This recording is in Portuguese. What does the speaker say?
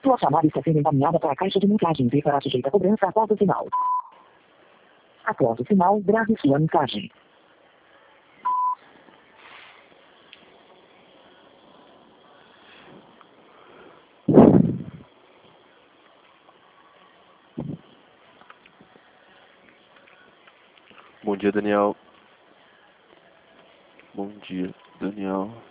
Sua chamada está sendo encaminhada para a caixa de mensagens e será sujeita a cobrança após o sinal. Após o sinal, grave sua mensagem. Bom dia, Daniel. Bom dia, Daniel.